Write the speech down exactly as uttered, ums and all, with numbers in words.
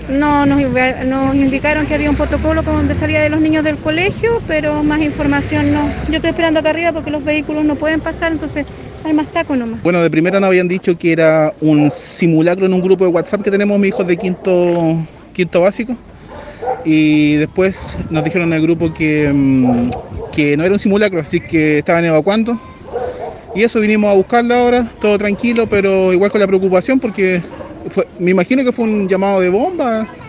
No, nos, nos indicaron que había un protocolo con donde salía de los niños del colegio, pero más información no. Yo estoy esperando acá arriba porque los vehículos no pueden pasar, entonces hay más taco nomás. Bueno, de primera nos habían dicho que era un simulacro en un grupo de WhatsApp que tenemos mis hijos de quinto, quinto básico. Y después nos dijeron en el grupo que, mmm, que no era un simulacro, así que estaban evacuando. Y eso, vinimos a buscarla ahora, todo tranquilo, pero igual con la preocupación porque fue, me imagino que fue un llamado de bomba.